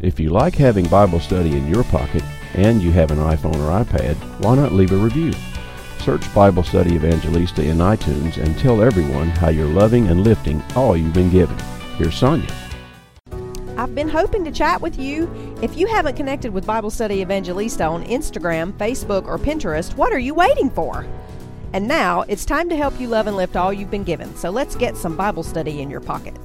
If you like having Bible study in your pocket and you have an iPhone or iPad, why not leave a review? Search Bible Study Evangelista in iTunes and tell everyone how you're loving and lifting all you've been given. Here's Sonia. I've been hoping to chat with you. If you haven't connected with Bible Study Evangelista on Instagram, Facebook, or Pinterest, what are you waiting for? And now it's time to help you love and lift all you've been given. So let's get some Bible study in your pocket.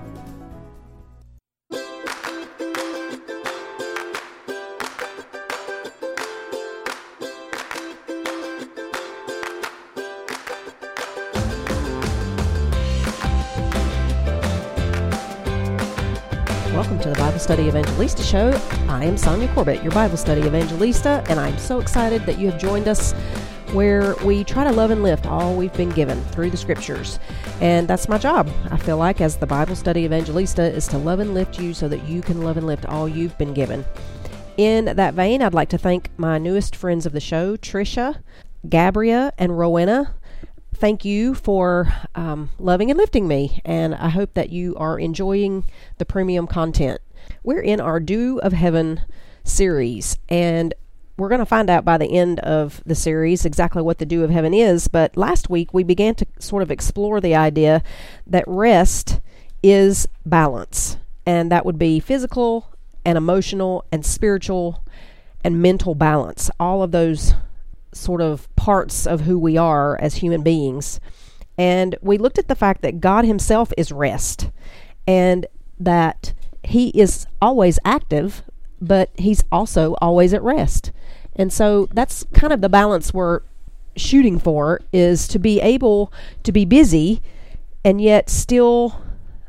Welcome to the Bible Study Evangelista Show. I am Sonia Corbett, your Bible Study Evangelista, and I'm so excited that you have joined us where we try to love and lift all we've been given through the Scriptures. And that's my job, I feel like, as the Bible Study Evangelista, is to love and lift you so that you can love and lift all you've been given. In that vein, I'd like to thank my newest friends of the show, Tricia, Gabria, and Rowena. Thank you for loving and lifting me, and I hope that you are enjoying the premium content. We're in our Dew of Heaven series, and we're going to find out by the end of the series exactly what the Dew of Heaven is, but last week we began to sort of explore the idea that rest is balance, and that would be physical and emotional and spiritual and mental balance, all of those sort of parts of who we are as human beings. And we looked at the fact that God himself is rest, and that he is always active, but he's also always at rest. And so that's kind of the balance we're shooting for, is to be able to be busy and yet still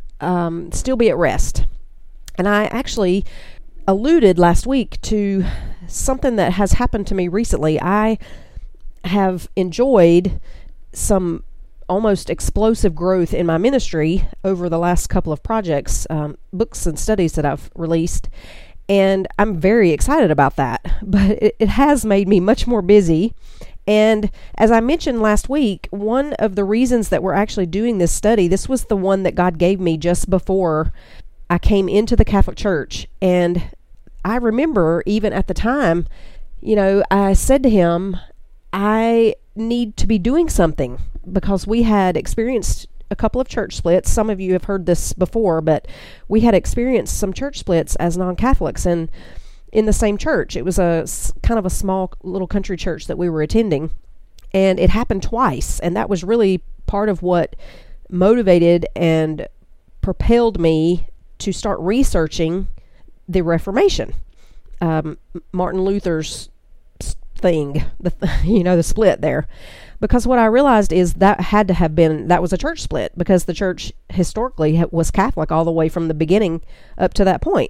be at rest. And I actually alluded last week to something that has happened to me recently. I have enjoyed some almost explosive growth in my ministry over the last couple of projects, books and studies that I've released, and I'm very excited about that. But it has made me much more busy. And as I mentioned last week, one of the reasons that we're actually doing this study, this was the one that God gave me just before I came into the Catholic Church. And I remember even at the time, I said to him, I need to be doing something, because we had experienced a couple of church splits. Some of you have heard this before, but we had experienced some church splits as non-Catholics, and in the same church. It was a kind of a small little country church that we were attending, and it happened twice, and that was really part of what motivated and propelled me to start researching the Reformation, Martin Luther's thing, the split there. Because what I realized is that was a church split, because the church historically was Catholic all the way from the beginning up to that point.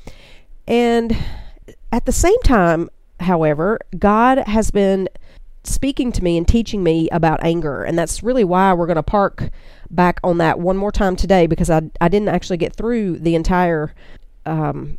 And at the same time, however, God has been speaking to me and teaching me about anger, and that's really why we're going to park back on that one more time today, because I didn't actually get through the entire the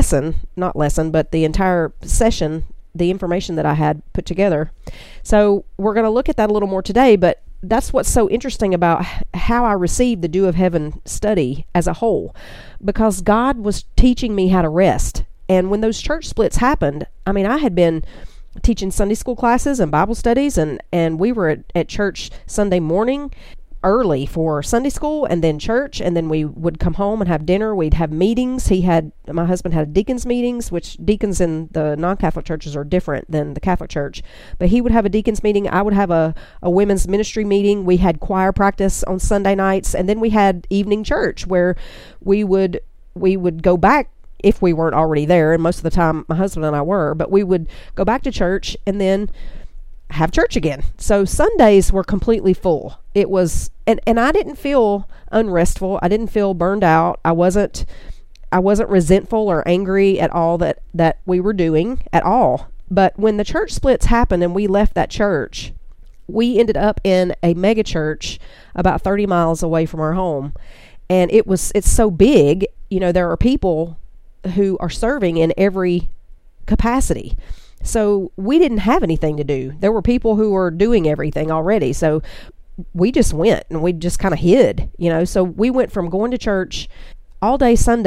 entire session, the information that I had put together. So we're going to look at that a little more today, but that's what's so interesting about how I received the Dew of Heaven study as a whole, because God was teaching me how to rest. And when those church splits happened, I had been teaching Sunday school classes and Bible studies, and we were at church Sunday morning early for Sunday school, and then church, and then we would come home and have dinner. We'd have meetings. My husband had deacons meetings, which deacons in the non-Catholic churches are different than the Catholic church, but he would have a deacons meeting. I would have a women's ministry meeting. We had choir practice on Sunday nights, and then we had evening church where we would go back if we weren't already there, and most of the time my husband and I were, but we would go back to church and then have church again. So Sundays were completely full. It was, and I didn't feel unrestful. I didn't feel burned out. I wasn't resentful or angry at all that we were doing at all. But when the church splits happened and we left that church, we ended up in a mega church about 30 miles away from our home. And it's so big, there are people who are serving in every capacity. So we didn't have anything to do. There were people who were doing everything already. So we just went and we just kind of hid, So we went from going to church all day Sunday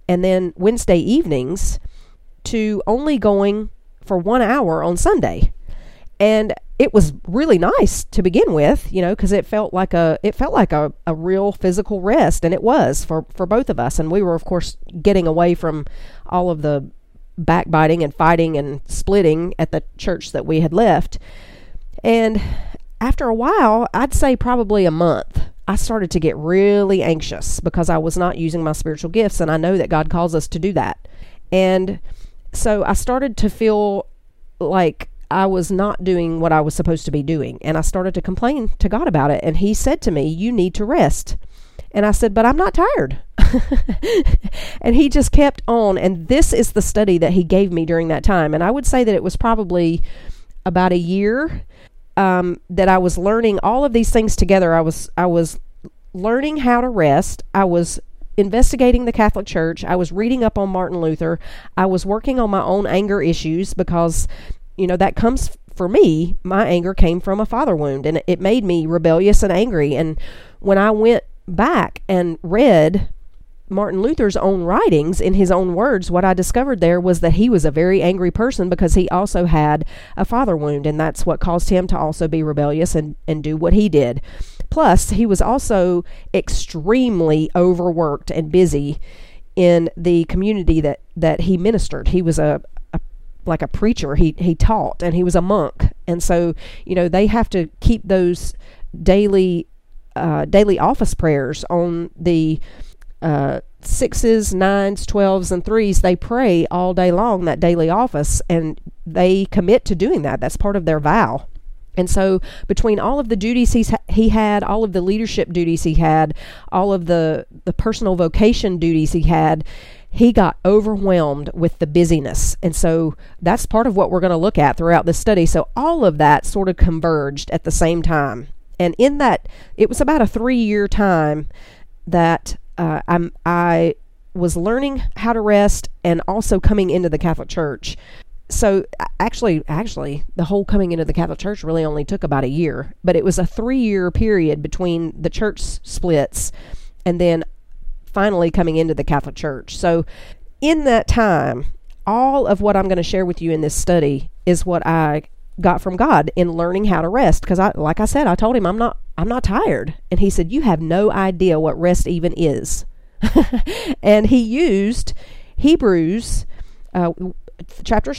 and then Wednesday evenings to only going for 1 hour on Sunday. And it was really nice to begin with, because it felt like a real physical rest, and it was for both of us. And we were, of course, getting away from all of the backbiting and fighting and splitting at the church that we had left. And after a while, I'd say probably a month, I started to get really anxious because I was not using my spiritual gifts, and I know that God calls us to do that. And so I started to feel like I was not doing what I was supposed to be doing, and I started to complain to God about it. And he said to me, "You need to rest." And I said, "But I'm not tired." And he just kept on. And this is the study that he gave me during that time. And I would say that it was probably about a year that I was learning all of these things together. I was learning how to rest. I was investigating the Catholic Church. I was reading up on Martin Luther. I was working on my own anger issues because that comes, for me, my anger came from a father wound, and it made me rebellious and angry. And when I went back and read Martin Luther's own writings in his own words, what I discovered there was that he was a very angry person because he also had a father wound, and that's what caused him to also be rebellious and do what he did. Plus, he was also extremely overworked and busy in the community that he ministered. He was like a preacher. He taught, and he was a monk. And so, they have to keep those daily office prayers on the 6s, 9s, 12s, and 3s. They pray all day long, that daily office, and they commit to doing that. That's part of their vow. And so between all of the duties he had, all of the leadership duties he had, all of the personal vocation duties he had, he got overwhelmed with the busyness. And so that's part of what we're going to look at throughout this study. So all of that sort of converged at the same time. And in that, it was about a 3-year time that I was learning how to rest and also coming into the Catholic Church. So actually, the whole coming into the Catholic Church really only took about a year, but it was a 3-year period between the church splits and then finally coming into the Catholic Church. So in that time, all of what I'm going to share with you in this study is what I got from God in learning how to rest. Because like I said, I told him I'm not tired. And he said, "You have no idea what rest even is." And he used Hebrews chapter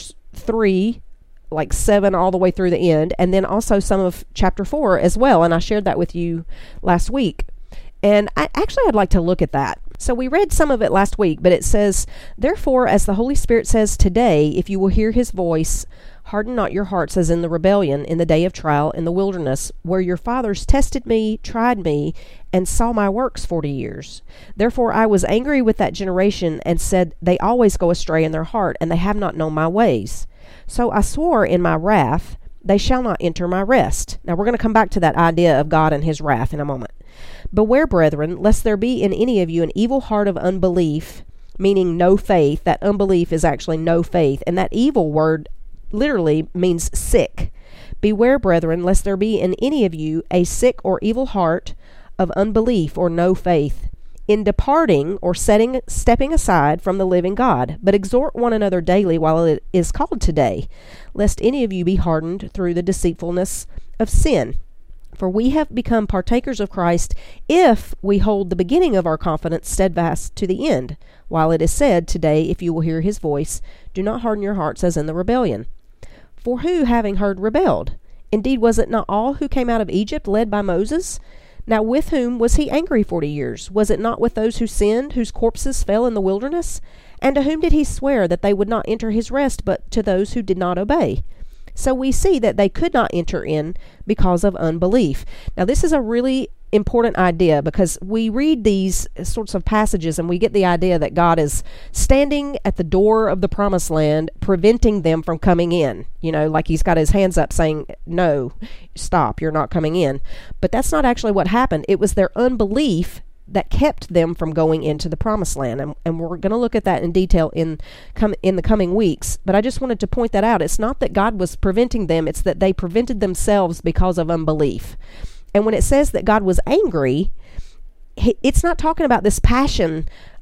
3, like 7 all the way through the end, and then also some of chapter 4 as well. And I shared that with you last week. And I'd like to look at that. So we read some of it last week, but it says, "Therefore, as the Holy Spirit says today, if you will hear his voice, harden not your hearts as in the rebellion in the day of trial in the wilderness, where your fathers tested me, tried me, and saw my works 40 years. Therefore I was angry with that generation and said, they always go astray in their heart, and they have not known my ways. So I swore in my wrath, they shall not enter my rest." Now we're going to come back to that idea of God and his wrath in a moment. "Beware, brethren, lest there be in any of you an evil heart of unbelief," meaning no faith. That unbelief is actually no faith. And that evil word literally means sick. "Beware, brethren, lest there be in any of you a sick or evil heart of unbelief or no faith, in departing or stepping aside from the living God. But exhort one another daily while it is called today, lest any of you be hardened through the deceitfulness of sin. For we have become partakers of Christ if we hold the beginning of our confidence steadfast to the end. While it is said, today, if you will hear his voice, do not harden your hearts as in the rebellion. For who, having heard, rebelled? Indeed, was it not all who came out of Egypt led by Moses? Now with whom was he angry 40 years? Was it not with those who sinned, whose corpses fell in the wilderness? And to whom did he swear that they would not enter his rest, but to those who did not obey? So we see that they could not enter in because of unbelief." Now this is a really important idea, because we read these sorts of passages and we get the idea that God is standing at the door of the promised land, preventing them from coming in. Like he's got his hands up saying, "No, stop, you're not coming in." But that's not actually what happened. It was their unbelief that kept them from going into the promised land. And we're going to look at that in detail in the coming weeks. But I just wanted to point that out. It's not that God was preventing them, it's that they prevented themselves because of unbelief. And when it says that God was angry, it's not talking about this passion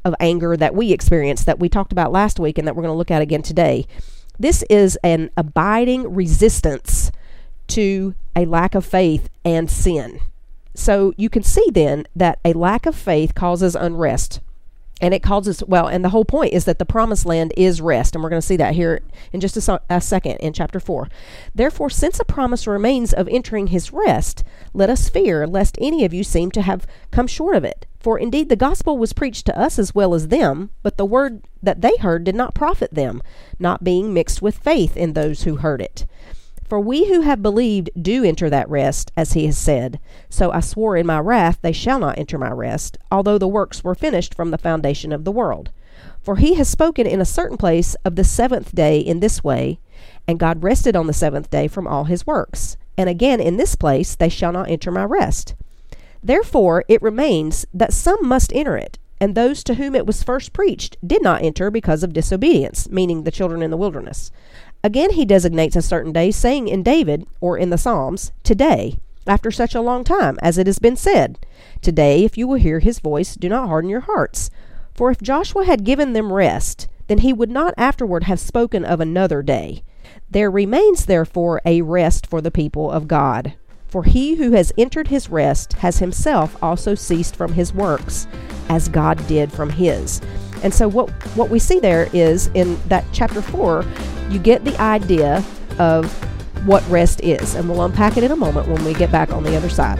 of anger that we experience that we talked about last week and that we're going to look at again today. This is an abiding resistance to a lack of faith and sin. So you can see then that a lack of faith causes unrest. And it causes, and the whole point is that the promised land is rest. And we're going to see that here in just a second in chapter 4. Therefore, since a promise remains of entering his rest, let us fear lest any of you seem to have come short of it. For indeed the gospel was preached to us as well as them, but the word that they heard did not profit them, not being mixed with faith in those who heard it. For we who have believed do enter that rest, as he has said. So I swore in my wrath, they shall not enter my rest, although the works were finished from the foundation of the world. For he has spoken in a certain place of the seventh day in this way, and God rested on the seventh day from all his works. And again in this place, they shall not enter my rest. Therefore it remains that some must enter it, and those to whom it was first preached did not enter because of disobedience, meaning the children in the wilderness. Again he designates a certain day, saying in David, or in the Psalms, today, after such a long time, as it has been said, today, if you will hear his voice, do not harden your hearts. For if Joshua had given them rest, then he would not afterward have spoken of another day. There remains therefore a rest for the people of God. For he who has entered his rest has himself also ceased from his works, as God did from his. And so what we see there is in that chapter 4, you get the idea of what rest is. And we'll unpack it in a moment when we get back on the other side.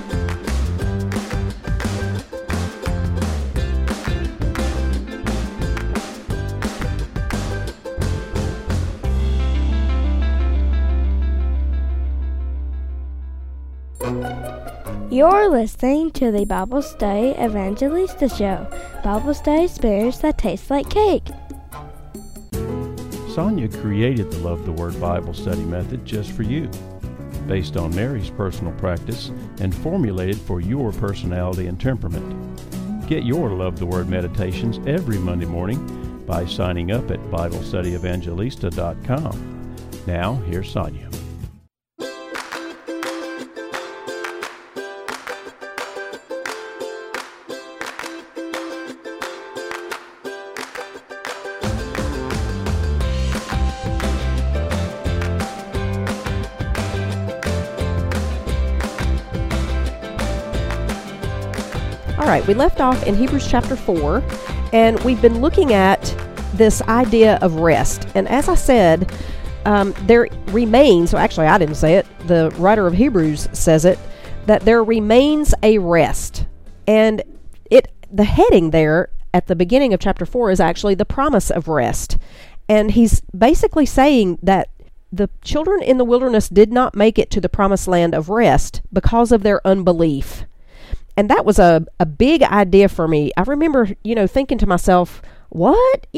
You're listening to the Bible Study Evangelista Show. Bible study experience that tastes like cake. Sonia created the Love the Word Bible study method just for you, based on Mary's personal practice and formulated for your personality and temperament. Get your Love the Word meditations every Monday morning by signing up at BibleStudyEvangelista.com. Now, here's Sonia. All right, we left off in Hebrews chapter 4, and we've been looking at this idea of rest. And as I said, there remains, so actually I didn't say it, the writer of Hebrews says it, that there remains a rest. And the heading there at the beginning of chapter 4 is actually the promise of rest. And he's basically saying that the children in the wilderness did not make it to the promised land of rest because of their unbelief. And that was a big idea for me. I remember, thinking to myself, what?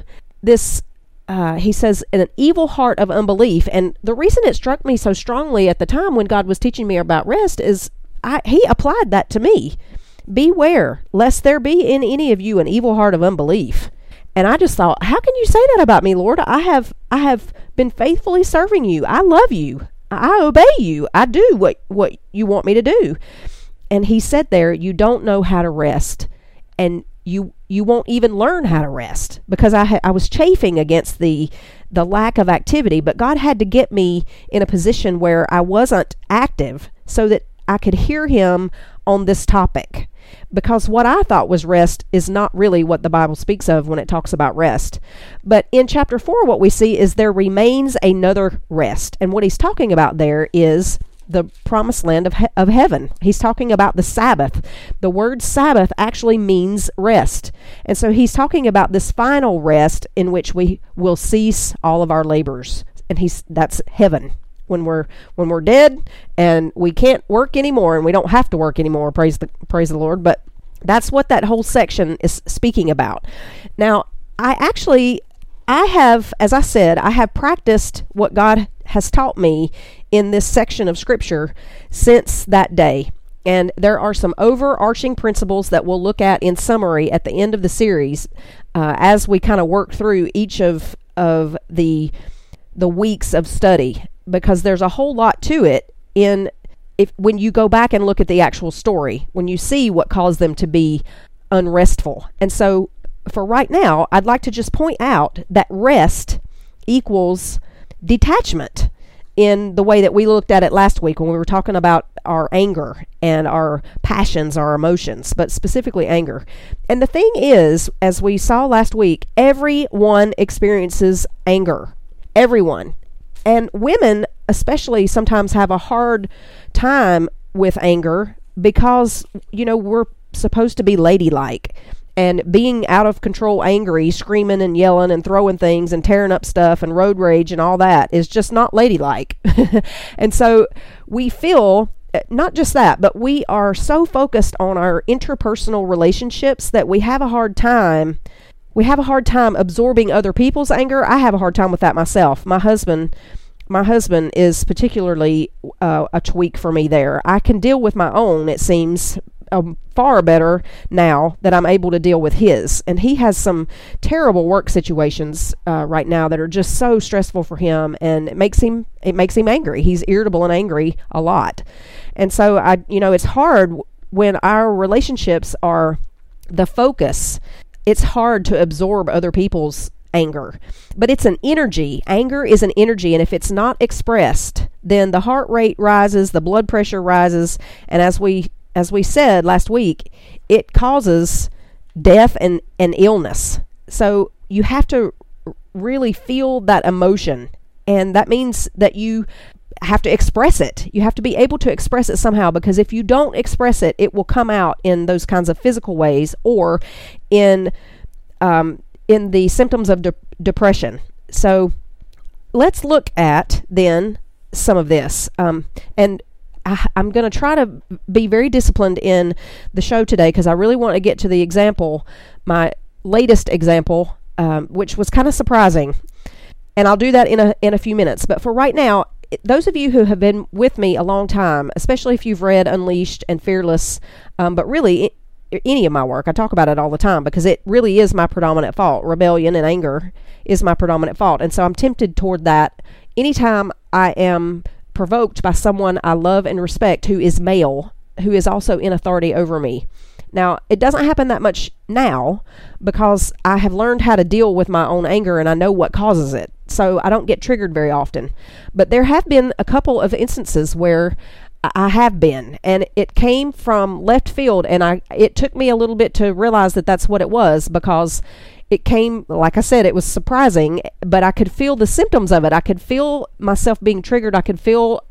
This, he says, an evil heart of unbelief. And the reason it struck me so strongly at the time when God was teaching me about rest is he applied that to me. Beware, lest there be in any of you an evil heart of unbelief. And I just thought, how can you say that about me, Lord? I have been faithfully serving you. I love you. I obey you. I do what you want me to do. And he said there, you don't know how to rest, and you won't even learn how to rest, because I was chafing against the lack of activity. But God had to get me in a position where I wasn't active so that I could hear him on this topic, because what I thought was rest is not really what the Bible speaks of when it talks about rest. But in chapter 4, what we see is there remains another rest, and what he's talking about there is the promised land of heaven. He's talking about the Sabbath. The word Sabbath actually means rest. And so he's talking about this final rest in which we will cease all of our labors. And that's heaven. When we're dead and we can't work anymore and we don't have to work anymore, praise the Lord. But that's what that whole section is speaking about. Now, I have, as I said, I have practiced what God has taught me in this section of Scripture since that day. And there are some overarching principles that we'll look at in summary at the end of the series as we kind of work through each of the weeks of study, because there's a whole lot to it when you go back and look at the actual story, when you see what caused them to be unrestful. And so for right now, I'd like to just point out that rest equals detachment in the way that we looked at it last week when we were talking about our anger and our passions, our emotions, but specifically anger. And the thing is, as we saw last week, everyone experiences anger. Everyone. And women especially sometimes have a hard time with anger because, we're supposed to be ladylike. And being out of control, angry, screaming and yelling and throwing things and tearing up stuff and road rage and all that is just not ladylike. And so we feel, not just that, but we are so focused on our interpersonal relationships that we have a hard time absorbing other people's anger. I have a hard time with that myself. My husband is particularly a tweak for me there. I can deal with my own, it seems, far better now that I'm able to deal with his. And he has some terrible work situations right now that are just so stressful for him, and it makes him angry. He's irritable and angry a lot. And so it's hard when our relationships are the focus. It's hard to absorb other people's anger. But it's an energy. Anger is an energy, and if it's not expressed, then the heart rate rises, the blood pressure rises, and as we said last week, it causes death and illness. So you have to really feel that emotion, and that means that you have to express it. You have to be able to express it somehow, because if you don't express it, it will come out in those kinds of physical ways or in the symptoms of depression. So let's look at then some of this. And I'm going to try to be very disciplined in the show today because I really want to get to the example, my latest example, which was kind of surprising. And I'll do that in a few minutes. But for right now, those of you who have been with me a long time, especially if you've read Unleashed and Fearless, but really any of my work, I talk about it all the time because it really is my predominant fault. Rebellion and anger is my predominant fault. And so I'm tempted toward that anytime I am provoked by someone I love and respect who is male, who is also in authority over me. Now, it doesn't happen that much now because I have learned how to deal with my own anger and I know what causes it. So I don't get triggered very often. But there have been a couple of instances where I have been, and it came from left field, and it took me a little bit to realize that that's what it was, because it came, like I said, it was surprising, but I could feel the symptoms of it. I could feel myself being triggered. I could feel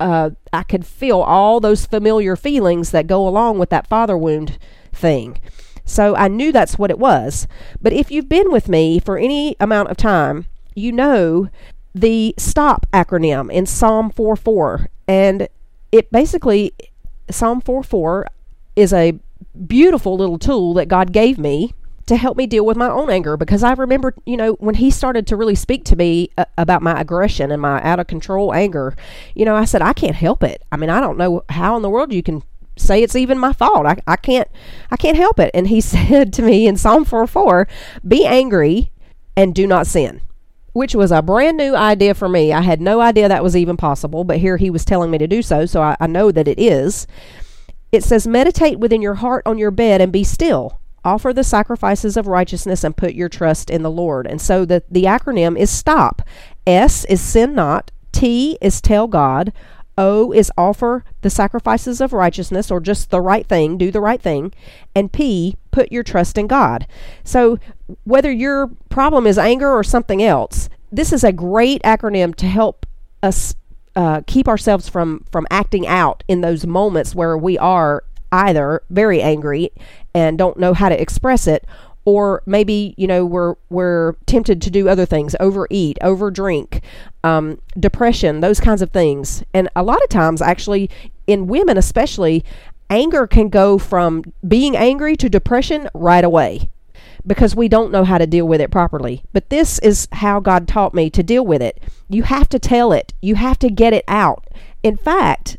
all those familiar feelings that go along with that father wound thing. So I knew that's what it was. But if you've been with me for any amount of time, you know the STOP acronym in Psalm 4:4, and it basically, Psalm 4:4 is a beautiful little tool that God gave me to help me deal with my own anger, because I remember, when he started to really speak to me about my aggression and my out of control anger, I said, I can't help it. I mean, I don't know how in the world you can say it's even my fault. I can't help it. And he said to me in Psalm 4:4, be angry and do not sin, which was a brand new idea for me. I had no idea that was even possible, but here he was telling me to do so I know that it is. It says, meditate within your heart on your bed and be still. Offer the sacrifices of righteousness and put your trust in the Lord. And so the acronym is STOP. S is sin not. T is tell God. O is offer the sacrifices of righteousness, or just the right thing, do the right thing. And P, put your trust in God. So whether your problem is anger or something else, this is a great acronym to help us keep ourselves from acting out in those moments where we are either very angry and don't know how to express it, or maybe, we're tempted to do other things, overeat, overdrink, depression, those kinds of things. And a lot of times, actually, in women especially, anger can go from being angry to depression right away because we don't know how to deal with it properly. But this is how God taught me to deal with it. You have to tell it. You have to get it out. In fact,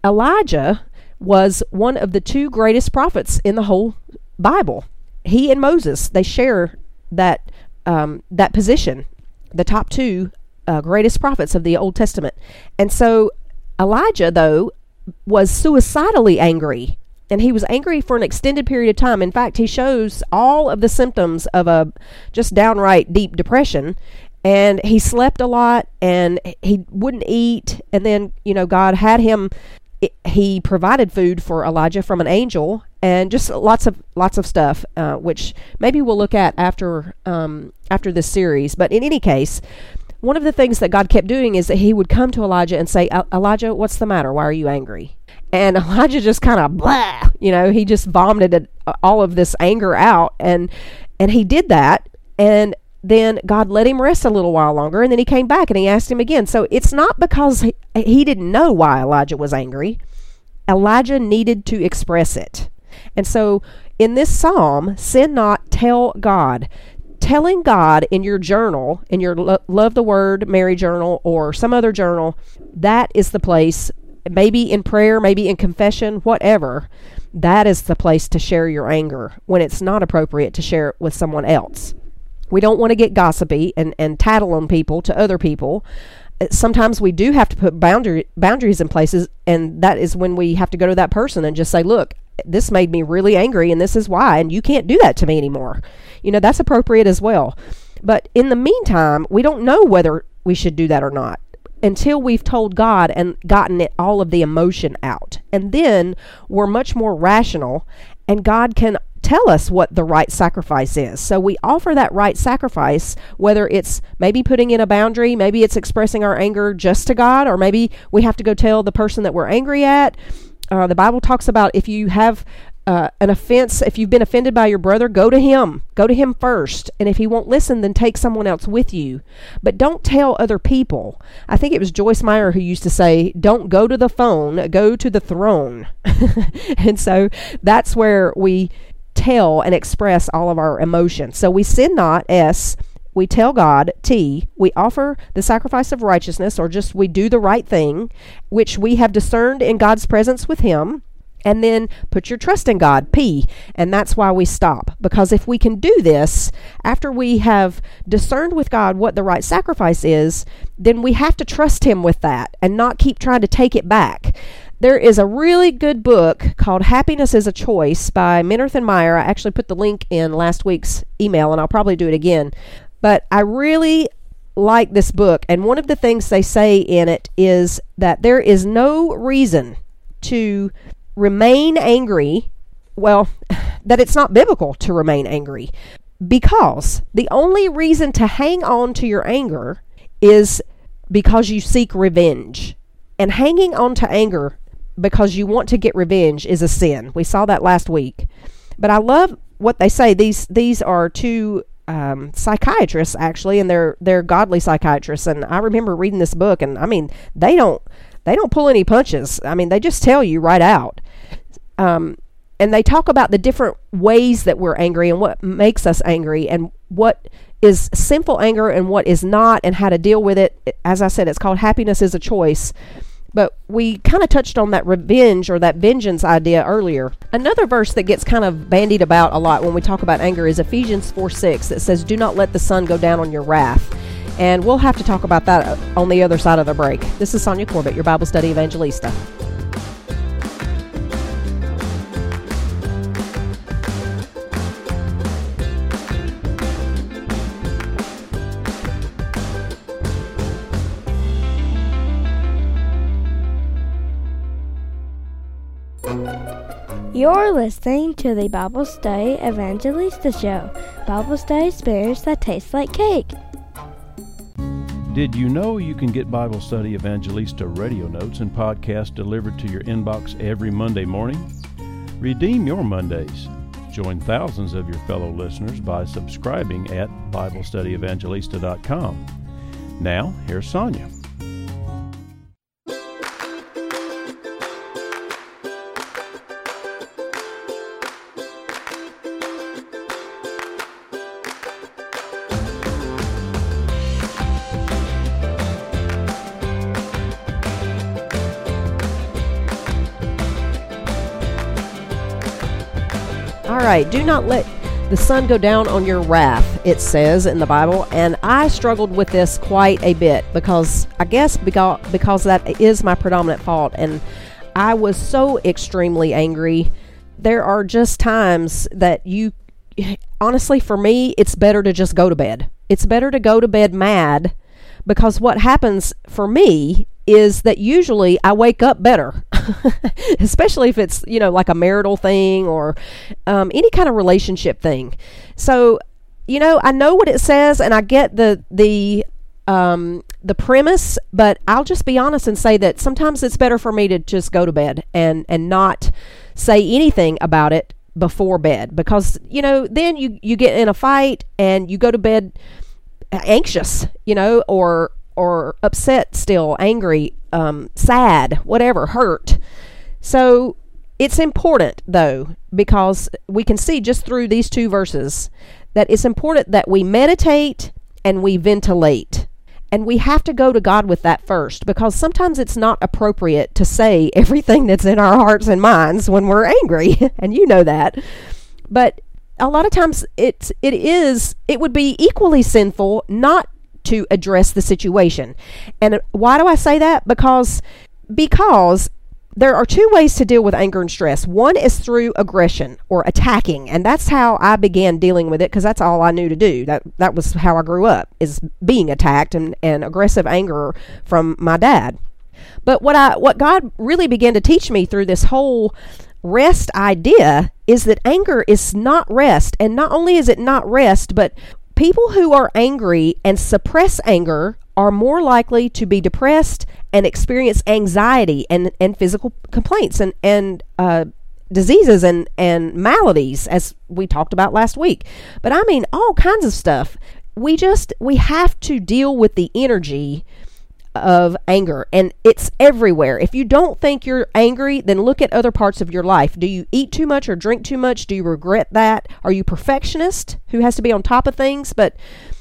Elijah was one of the two greatest prophets in the whole Bible. He and Moses, they share that position, the top two greatest prophets of the Old Testament. And so Elijah, though, was suicidally angry. And he was angry for an extended period of time. In fact, he shows all of the symptoms of a just downright deep depression. And he slept a lot, and he wouldn't eat. And then, God had him. He provided food for Elijah from an angel, and just lots of stuff, which maybe we'll look at after this series. But in any case, one of the things that God kept doing is that he would come to Elijah and say, Elijah, what's the matter? Why are you angry? And Elijah just kind of blah, he just vomited all of this anger out, and he did that, and then God let him rest a little while longer, and then he came back and he asked him again. So it's not because he didn't know why Elijah was angry. Elijah needed to express it. And so in this psalm, sin not, tell God. Telling God in your journal, in your Love the Word Mary journal or some other journal, that is the place, maybe in prayer, maybe in confession, whatever, that is the place to share your anger when it's not appropriate to share it with someone else. We don't want to get gossipy and tattle on people to other people. Sometimes we do have to put boundaries in places, and that is when we have to go to that person and just say, look, this made me really angry, and this is why, and you can't do that to me anymore. That's appropriate as well. But in the meantime, we don't know whether we should do that or not until we've told God and gotten all of the emotion out. And then we're much more rational, and God can tell us what the right sacrifice is. So we offer that right sacrifice, whether it's maybe putting in a boundary, maybe it's expressing our anger just to God, or maybe we have to go tell the person that we're angry at. The Bible talks about if you have an offense, if you've been offended by your brother, go to him first. And if he won't listen, then take someone else with you. But don't tell other people. I think it was Joyce Meyer who used to say, don't go to the phone, go to the throne. And so that's where we tell and express all of our emotions. So we sin not, S. We tell God, T. We offer the sacrifice of righteousness, or just we do the right thing, which we have discerned in God's presence with him. And then put your trust in God, P. And that's why we stop. Because if we can do this, after we have discerned with God what the right sacrifice is, then we have to trust him with that and not keep trying to take it back. There is a really good book called Happiness is a Choice by Menath and Meyer. I actually put the link in last week's email, and I'll probably do it again. But I really like this book, and one of the things they say in it is that there is no reason to remain angry, that it's not biblical to remain angry, because the only reason to hang on to your anger is because you seek revenge. And hanging on to anger because you want to get revenge is a sin. We saw that last week. But I love what they say. These are two psychiatrists, actually, and they're godly psychiatrists. And I remember reading this book, and I mean, they don't pull any punches. I mean, they just tell you right out. And they talk about the different ways that we're angry and what makes us angry and what is sinful anger and what is not, and how to deal with it. As I said, it's called Happiness is a Choice. But we kind of touched on that revenge or that vengeance idea earlier. Another verse that gets kind of bandied about a lot when we talk about anger is Ephesians 4:6 that says, do not let the sun go down on your wrath. And we'll have to talk about that on the other side of the break. This is Sonia Corbett, your Bible Study Evangelista. You're listening to the Bible Study Evangelista Show. Bible study experience that tastes like cake. Did you know you can get Bible Study Evangelista radio notes and podcasts delivered to your inbox every Monday morning? Redeem your Mondays. Join thousands of your fellow listeners by subscribing at BibleStudyEvangelista.com. Now, here's Sonia. All right, do not let the sun go down on your wrath, it says in the Bible. And I struggled with this quite a bit because that is my predominant fault. And I was so extremely angry there are just times that honestly, for me, it's better to just go to bed. It's better to go to bed mad, because what happens for me is that usually I wake up better, especially if it's, like a marital thing or any kind of relationship thing. So, I know what it says, and I get the premise, but I'll just be honest and say that sometimes it's better for me to just go to bed and not say anything about it before bed, because then you get in a fight and you go to bed anxious, or upset still, angry, sad, whatever, hurt. So it's important, though, because we can see just through these 2 verses that it's important that we meditate and we ventilate. And we have to go to God with that first, because sometimes it's not appropriate to say everything that's in our hearts and minds when we're angry, and you know that. But a lot of times it would be equally sinful not to address the situation. And why do I say that? Because there are 2 ways to deal with anger and stress. One is through aggression or attacking, and that's how I began dealing with it, because that's all I knew to do. That was how I grew up, is being attacked and aggressive anger from my dad. But what God really began to teach me through this whole rest idea is that anger is not rest. And not only is it not rest, but people who are angry and suppress anger are more likely to be depressed and experience anxiety and physical complaints and diseases and maladies, as we talked about last week. But I mean, all kinds of stuff. We have to deal with the energy of anger, and it's everywhere. If you don't think you're angry, then look at other parts of your life. Do you eat too much or drink too much? Do you regret that? Are you perfectionist who has to be on top of things but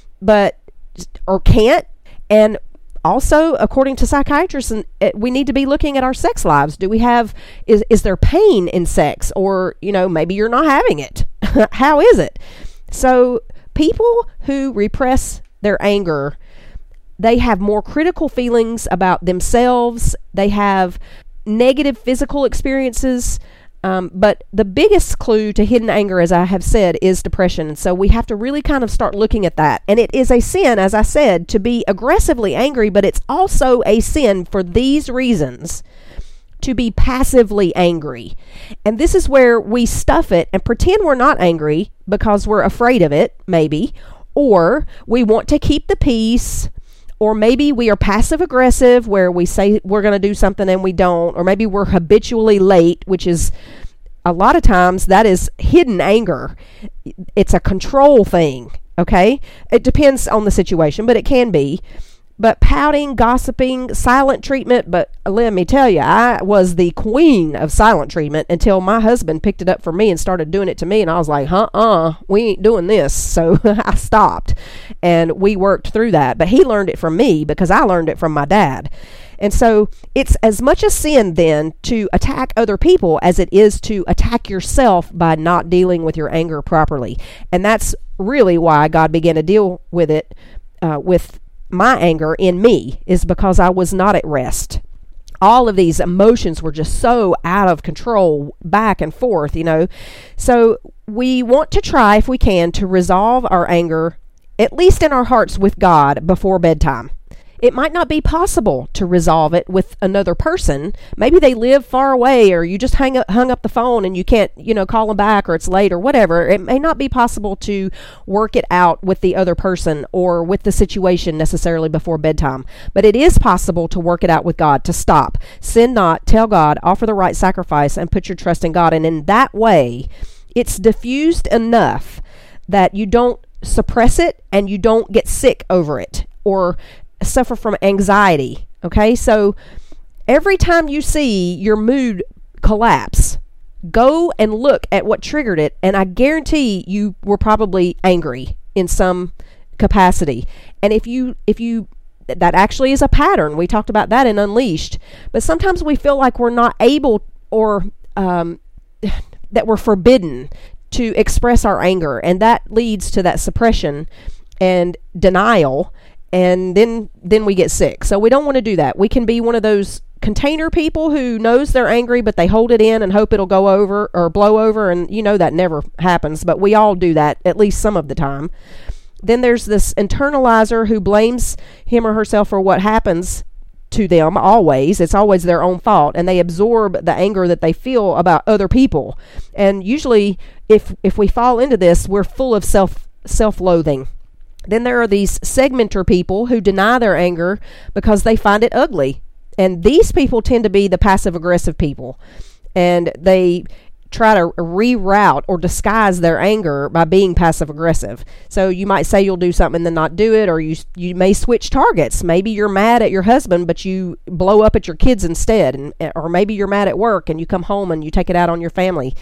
or can't? And also, according to psychiatrists, we need to be looking at our sex lives. Do we have, is there pain in sex? Or, maybe you're not having it. How is it? So people who repress their anger, they have more critical feelings about themselves. They have negative physical experiences. But the biggest clue to hidden anger, as I have said, is depression. And so we have to really kind of start looking at that. And it is a sin, as I said, to be aggressively angry, but it's also a sin for these reasons, to be passively angry. And this is where we stuff it and pretend we're not angry because we're afraid of it, maybe, or we want to keep the peace. Or maybe we are passive aggressive, where we say we're going to do something and we don't. Or maybe we're habitually late, which is a lot of times that is hidden anger. It's a control thing, okay? It depends on the situation, but it can be. But pouting, gossiping, silent treatment. But let me tell you, I was the queen of silent treatment until my husband picked it up for me and started doing it to me. And I was like, we ain't doing this. So I stopped, and we worked through that. But he learned it from me because I learned it from my dad. And so it's as much a sin then to attack other people as it is to attack yourself by not dealing with your anger properly. And that's really why God began to deal with it, with my anger in me, is because I was not at rest. All of these emotions were just so out of control, back and forth, So we want to try, if we can, to resolve our anger, at least in our hearts, with God before bedtime. It might not be possible to resolve it with another person. Maybe they live far away, or you just hung up the phone and you can't, call them back, or it's late or whatever. It may not be possible to work it out with the other person or with the situation necessarily before bedtime. But it is possible to work it out with God, to stop, sin not, tell God, offer the right sacrifice, and put your trust in God. And in that way, it's diffused enough that you don't suppress it and you don't get sick over it or suffer from anxiety. Okay, so every time you see your mood collapse, go and look at what triggered it, and I guarantee you were probably angry in some capacity. And if you that actually is a pattern. We talked about that in Unleashed. But sometimes we feel like we're not able, or that we're forbidden to express our anger, and that leads to that suppression and denial. And then we get sick. So we don't want to do that. We can be one of those container people who knows they're angry, but they hold it in and hope it'll go over or blow over. And that never happens, but we all do that at least some of the time. Then there's this internalizer who blames him or herself for what happens to them always. It's always their own fault, and they absorb the anger that they feel about other people. And usually if we fall into this, we're full of self-loathing. Then there are these segmenter people who deny their anger because they find it ugly. And these people tend to be the passive-aggressive people. And they try to reroute or disguise their anger by being passive-aggressive. So you might say you'll do something and then not do it, or you may switch targets. Maybe you're mad at your husband, but you blow up at your kids instead. Or maybe you're mad at work and you come home and you take it out on your family.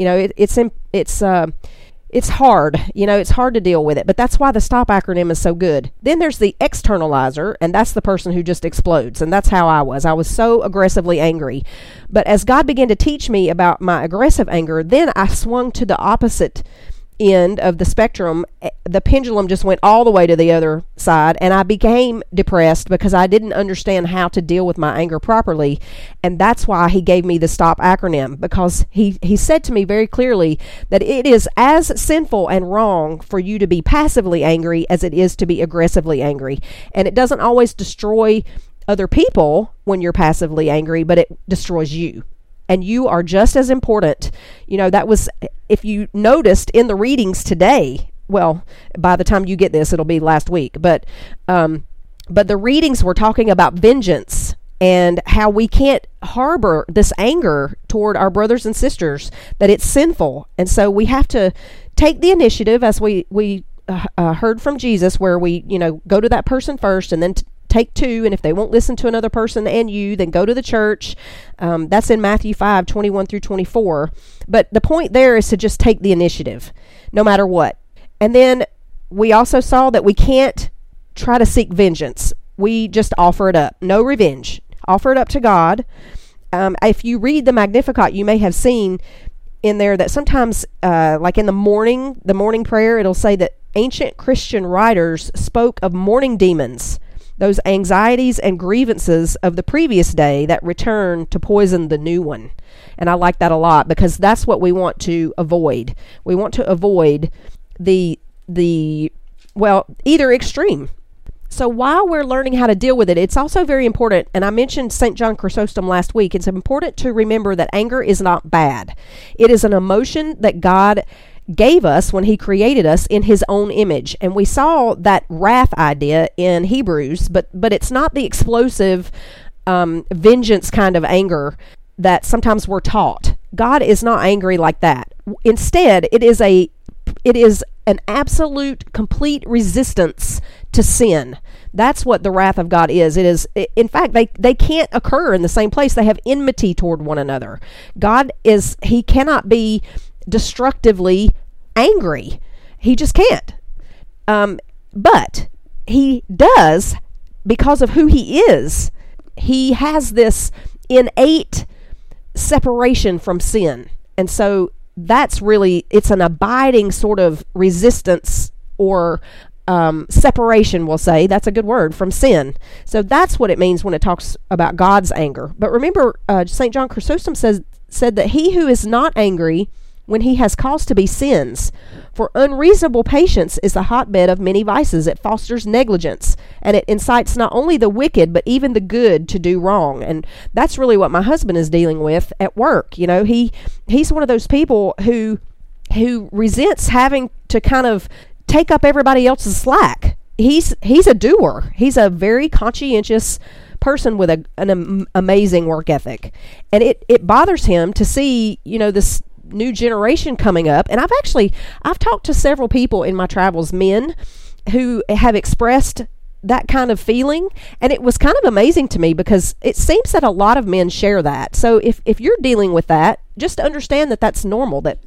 It's hard, it's hard to deal with it, but that's why the STOP acronym is so good. Then there's the externalizer, and that's the person who just explodes, and that's how I was. I was so aggressively angry. But as God began to teach me about my aggressive anger, then I swung to the opposite end of the spectrum. The pendulum just went all the way to the other side, and I became depressed because I didn't understand how to deal with my anger properly. And that's why he gave me the STOP acronym, because he said to me very clearly that it is as sinful and wrong for you to be passively angry as it is to be aggressively angry. And it doesn't always destroy other people when you're passively angry, but it destroys you. And you are just as important. That was, if you noticed in the readings today, well, by the time you get this, it'll be last week. But the readings were talking about vengeance and how we can't harbor this anger toward our brothers and sisters, that it's sinful. And so we have to take the initiative, as we heard from Jesus, where we, go to that person first and then take two, and if they won't listen to another person and you, then go to the church. That's in Matthew 5:21 through 24. But the point there is to just take the initiative, no matter what. And then we also saw that we can't try to seek vengeance. We just offer it up. No revenge. Offer it up to God. If you read the Magnificat, you may have seen in there that sometimes, like in the morning prayer, it'll say that ancient Christian writers spoke of mourning demons, those anxieties and grievances of the previous day that return to poison the new one. And I like that a lot, because that's what we want to avoid. We want to avoid either extreme. So while we're learning how to deal with it, it's also very important, and I mentioned St. John Chrysostom last week, it's important to remember that anger is not bad. It is an emotion that God gave us when he created us in his own image. And we saw that wrath idea in Hebrews, but it's not the explosive vengeance kind of anger that sometimes we're taught. God is not angry like that. Instead, it is an absolute, complete resistance to sin. That's what the wrath of God is. It is, in fact, they can't occur in the same place. They have enmity toward one another. He cannot be destructively angry. He just can't. But he does, because of who he is. He has this innate separation from sin. And so that's really, it's an abiding sort of resistance or separation, we'll say. That's a good word, from sin. So that's what it means when it talks about God's anger. But remember, St. John Chrysostom said that he who is not angry when he has cause to be sins. For unreasonable patience is the hotbed of many vices. It fosters negligence, and it incites not only the wicked, but even the good to do wrong. And that's really what my husband is dealing with at work. He's one of those people who resents having to kind of take up everybody else's slack. He's a doer. He's a very conscientious person with an amazing work ethic. And it bothers him to see, this new generation coming up. And I've talked to several people in my travels, men who have expressed that kind of feeling, and it was kind of amazing to me, because it seems that a lot of men share that. So if you're dealing with that, just understand that that's normal, that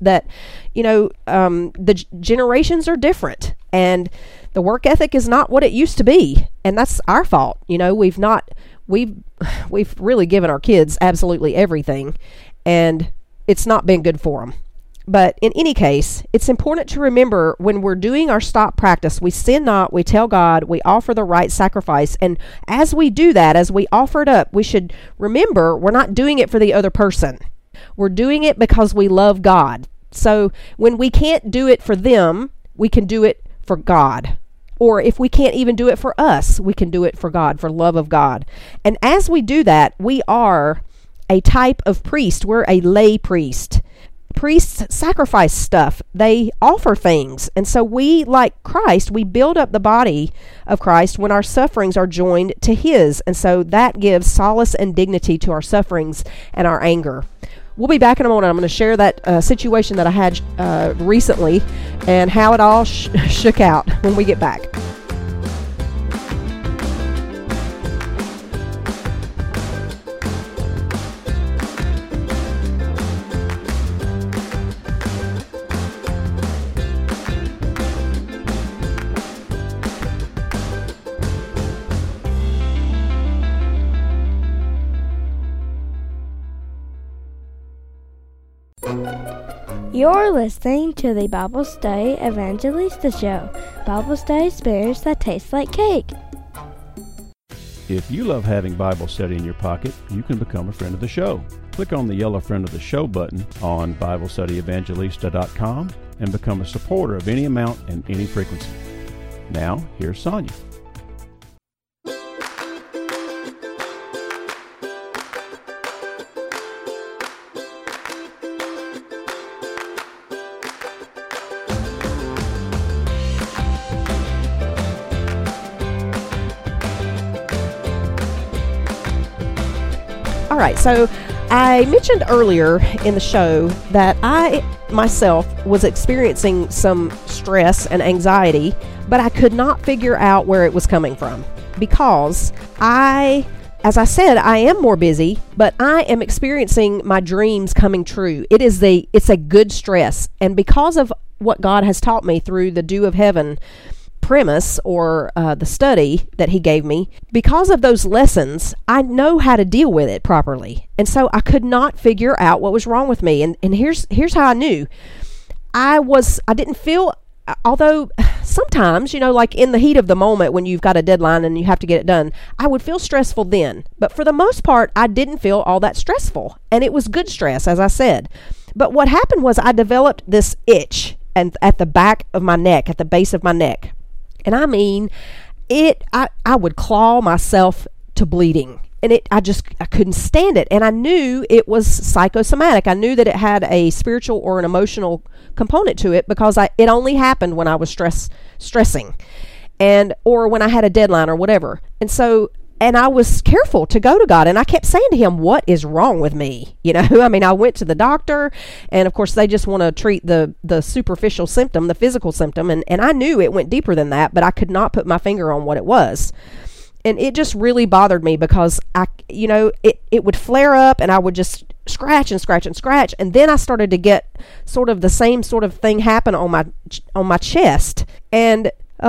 the generations are different, and the work ethic is not what it used to be, and that's our fault. We've really given our kids absolutely everything, and it's not been good for them. But in any case, it's important to remember when we're doing our stop practice, we sin not, we tell God, we offer the right sacrifice. And as we do that, as we offer it up, we should remember we're not doing it for the other person. We're doing it because we love God. So when we can't do it for them, we can do it for God. Or if we can't even do it for us, we can do it for God, for love of God. And as we do that, we are a type of priest. We're a lay priest. Priests sacrifice stuff. They offer things. And so we, like Christ, we build up the body of Christ when our sufferings are joined to his. And so that gives solace and dignity to our sufferings and our anger. We'll be back in a moment. I'm going to share that situation that I had recently and how it all shook out when we get back. You're listening to the Bible Study Evangelista Show. Bible study experience that tastes like cake. If you love having Bible study in your pocket, you can become a friend of the show. Click on the yellow Friend of the Show button on BibleStudyEvangelista.com and become a supporter of any amount and any frequency. Now, here's Sonia. All right, so I mentioned earlier in the show that I myself was experiencing some stress and anxiety, but I could not figure out where it was coming from because as I said, I am more busy, but I am experiencing my dreams coming true. It's a good stress, and because of what God has taught me through the Dew of Heaven premise or the study that he gave me, because of those lessons, I know how to deal with it properly. And so I could not figure out what was wrong with me. And here's how I knew. I didn't feel, although sometimes, like in the heat of the moment when you've got a deadline and you have to get it done, I would feel stressful then. But for the most part, I didn't feel all that stressful. And it was good stress, as I said. But what happened was I developed this itch at the back of my neck, at the base of my neck. And I mean, I would claw myself to bleeding. And I couldn't stand it. And I knew it was psychosomatic. I knew that it had a spiritual or an emotional component to it because it only happened when I was stressing or when I had a deadline or whatever. And I was careful to go to God, and I kept saying to him, what is wrong with me? I mean, I went to the doctor, and of course they just want to treat the superficial symptom, the physical symptom. And I knew it went deeper than that, but I could not put my finger on what it was. And it just really bothered me because it would flare up and I would just scratch and scratch and scratch. And then I started to get sort of the same sort of thing happen on my chest. And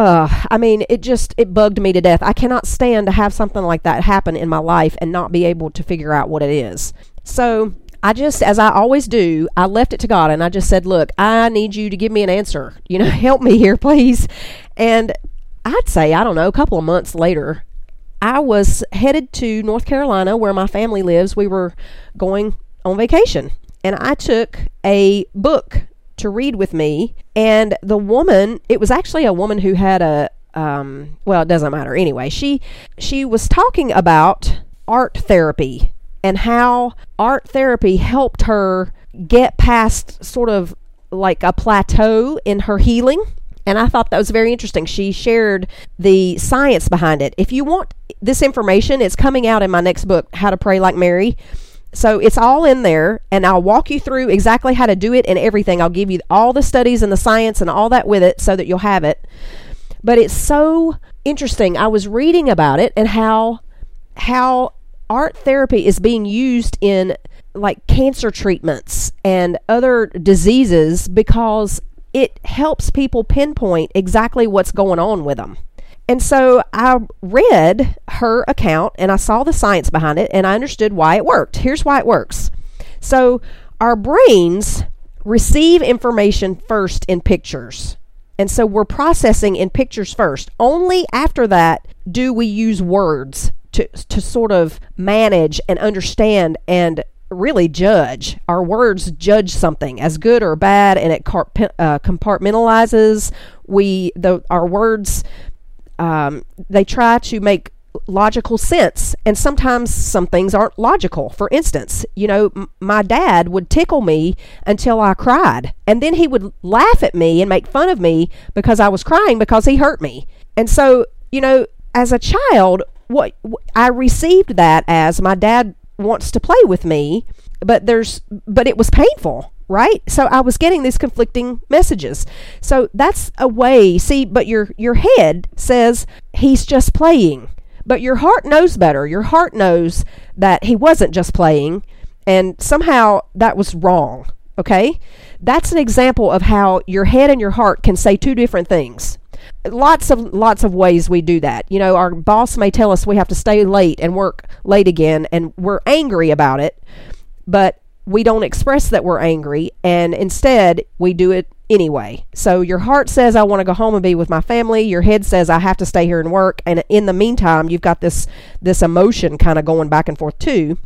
it bugged me to death. I cannot stand to have something like that happen in my life and not be able to figure out what it is. So I just, as I always do, I left it to God and I just said, look, I need you to give me an answer. Help me here, please. And I'd say, I don't know, a couple of months later, I was headed to North Carolina where my family lives. We were going on vacation and I took a book to read with me, and the woman, it was actually a woman who had it doesn't matter. Anyway, she was talking about art therapy and how art therapy helped her get past sort of like a plateau in her healing. And I thought that was very interesting. She shared the science behind it. If you want this information, it's coming out in my next book, How to Pray Like Mary. So it's all in there, and I'll walk you through exactly how to do it and everything. I'll give you all the studies and the science and all that with it so that you'll have it. But it's so interesting. I was reading about it and how art therapy is being used in like cancer treatments and other diseases because it helps people pinpoint exactly what's going on with them. And so I read her account and I saw the science behind it and I understood why it worked. Here's why it works. So our brains receive information first in pictures. And so we're processing in pictures first. Only after that do we use words to sort of manage and understand and really judge. Our words judge something as good or bad, and it compartmentalizes. Our words, they try to make logical sense, and sometimes some things aren't logical. For instance, my dad would tickle me until I cried, and then he would laugh at me and make fun of me because I was crying because he hurt me. And so, as a child, what I received that as my dad wants to play with me, but it was painful, right? So I was getting these conflicting messages. So that's a way, but your head says he's just playing, but your heart knows better. Your heart knows that he wasn't just playing, and somehow that was wrong. Okay? That's an example of how your head and your heart can say two different things. Lots of ways we do that. Our boss may tell us we have to stay late and work late again, and we're angry about it, but we don't express that we're angry, and instead we do it anyway. So your heart says, I want to go home and be with my family. Your head says, I have to stay here and work. And in the meantime, you've got this emotion kind of going back and forth too.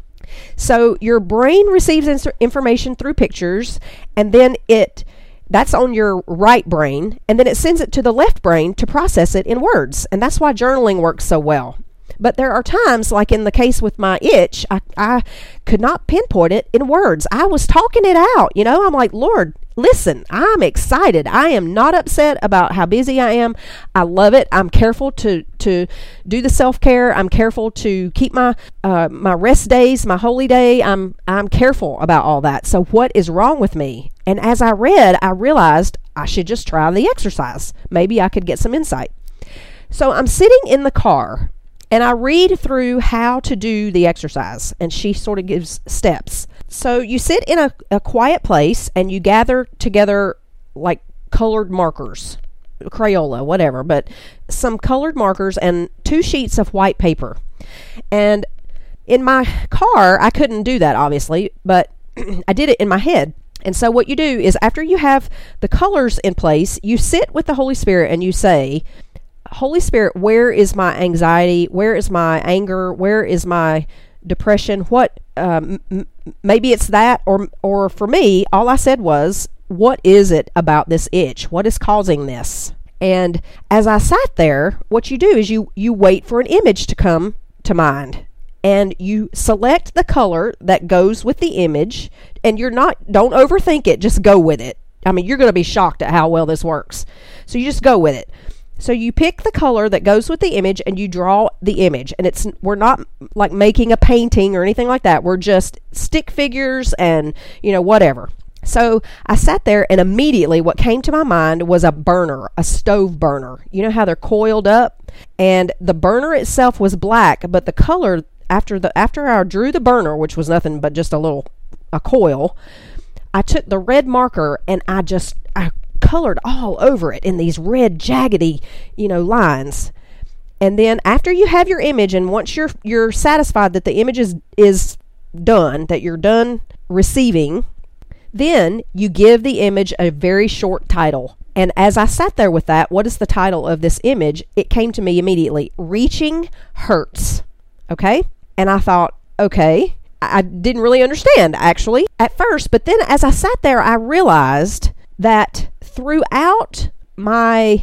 So your brain receives information through pictures, and then that's on your right brain, and then it sends it to the left brain to process it in words. And that's why journaling works so well. But there are times, like in the case with my itch, I could not pinpoint it in words. I was talking it out. I'm like, Lord, listen, I'm excited. I am not upset about how busy I am. I love it. I'm careful to do the self-care. I'm careful to keep my rest days, my holy day. I'm careful about all that. So what is wrong with me? And as I read, I realized I should just try the exercise. Maybe I could get some insight. So I'm sitting in the car, and I read through how to do the exercise, and she sort of gives steps. So you sit in a quiet place, and you gather together like colored markers, Crayola, whatever, but some colored markers and 2 sheets of white paper. And in my car, I couldn't do that, obviously, but I did it in my head. And so what you do is, after you have the colors in place, you sit with the Holy Spirit and you say, Holy Spirit, where is my anxiety? Where is my anger? Where is my depression? What? Maybe it's that, or for me, all I said was, what is it about this itch? What is causing this? And as I sat there, what you do is you wait for an image to come to mind, and you select the color that goes with the image, and don't overthink it, just go with it. I mean, you're going to be shocked at how well this works. So you just go with it. So you pick the color that goes with the image and you draw the image. And we're not like making a painting or anything like that. We're just stick figures and, whatever. So I sat there, and immediately what came to my mind was a burner, a stove burner. You know how they're coiled up? And the burner itself was black, but the color after I drew the burner, which was nothing but just a coil, I took the red marker and I colored all over it in these red jaggedy, lines. And then after you have your image, and once you're satisfied that the image is done, that you're done receiving, then you give the image a very short title. And as I sat there with that, what is the title of this image? It came to me immediately. Reaching Hurts. Okay? And I thought, okay, I didn't really understand actually at first, but then as I sat there, I realized that throughout my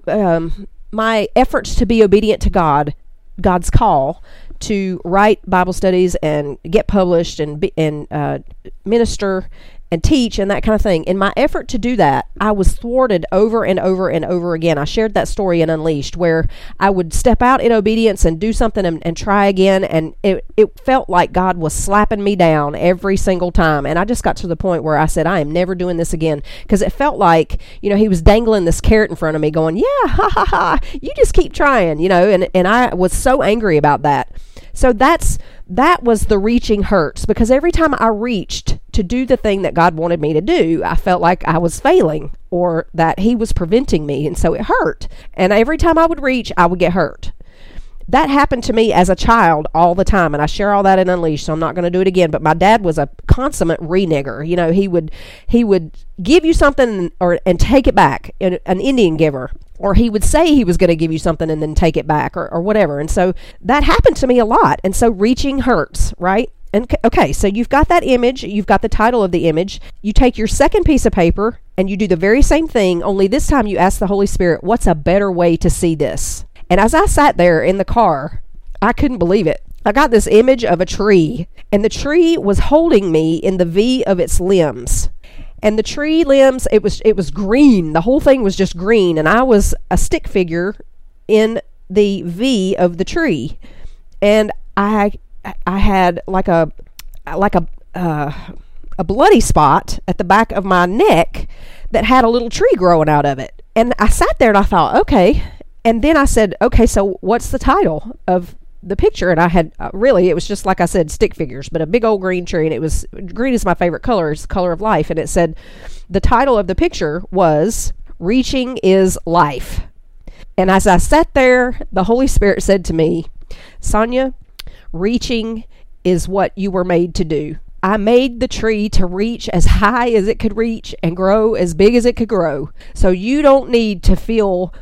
efforts to be obedient to God's call to write Bible studies and get published and minister and teach and that kind of thing, in my effort to do that, I was thwarted over and over and over again. I shared that story in Unleashed, where I would step out in obedience and do something and try again, and it felt like God was slapping me down every single time. And I just got to the point where I said, I am never doing this again, because it felt like, he was dangling this carrot in front of me going, yeah, ha ha ha, you just keep trying, and I was so angry about that. So that was the reaching hurts, because every time I reached to do the thing that God wanted me to do, I felt like I was failing, or that he was preventing me, and so it hurt. And every time I would reach, I would get hurt. that happened to me as a child all the time, and I share all that in Unleashed, so I'm not going to do it again. But my dad was a consummate renegger. You know, he would give you something and take it back, an Indian giver. Or he would say he was going to give you something and then take it back, or whatever. And so that happened to me a lot. And so reaching hurts, right? And okay, so you've got that image, you've got the title of the image. You take your second piece of paper and you do the very same thing, only this time you ask the Holy Spirit, what's a better way to see this? And as I sat there in the car, I couldn't believe it. I got this image of a tree, and the tree was holding me in the V of its limbs. And the tree limbs, it was green. The whole thing was just green, and I was a stick figure in the V of the tree. And I had like a bloody spot at the back of my neck that had a little tree growing out of it. And I sat there and I thought, okay. And then I said, okay, so what's the title of the picture? And I had really, it was just like I said, stick figures, but a big old green tree, and it was green is my favorite color. It's the color of life. And it said the title of the picture was Reaching is Life. And as I sat there, the Holy Spirit said to me, Sonia, reaching is what you were made to do. I made the tree to reach as high as it could reach and grow as big as it could grow. So you don't need to feel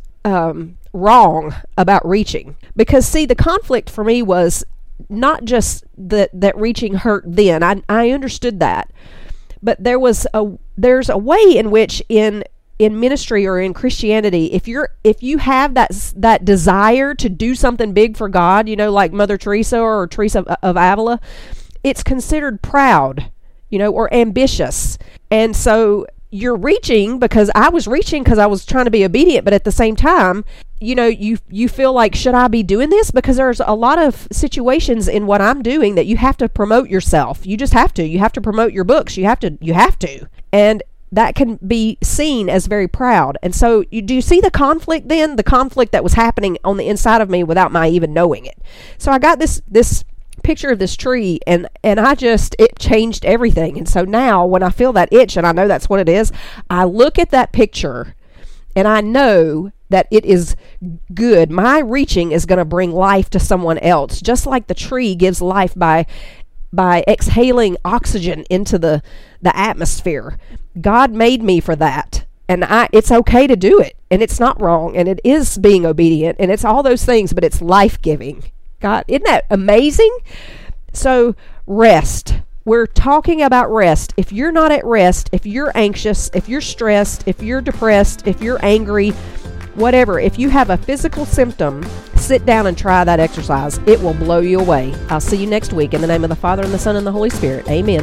wrong about reaching. Because see, the conflict for me was not just that reaching hurt then. I understood that. But there's a way in which in ministry or in Christianity, if you have that desire to do something big for God, you know, like Mother Teresa or Teresa of Avila, it's considered proud, you know, or ambitious. And so you're reaching because I was trying to be obedient, but at the same time, you know, you feel like, should I be doing this? Because there's a lot of situations in what I'm doing that you have to promote yourself. You just have to. You have to promote your books. You have to. And that can be seen as very proud. And so do you see the conflict then? The conflict that was happening on the inside of me without my even knowing it. So I got this picture of this tree, and it changed everything. And so now when I feel that itch and I know that's what it is, I look at that picture and I know that it is good. My reaching is going to bring life to someone else, just like the tree gives life by exhaling oxygen into the atmosphere. God made me for that, and it's okay to do it, and it's not wrong, and it is being obedient, and it's all those things, but it's life-giving. God, isn't that amazing? So rest. We're talking about rest. If you're not at rest, if you're anxious, if you're stressed, if you're depressed, if you're angry, whatever, if you have a physical symptom, sit down and try that exercise. It will blow you away. I'll see you next week in the name of the Father and the Son and the Holy Spirit. Amen.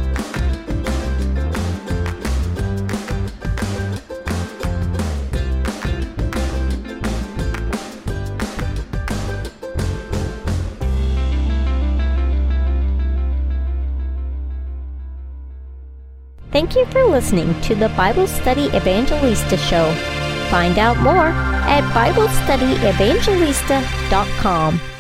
Thank you for listening to the Bible Study Evangelista Show. Find out more at BibleStudyEvangelista.com.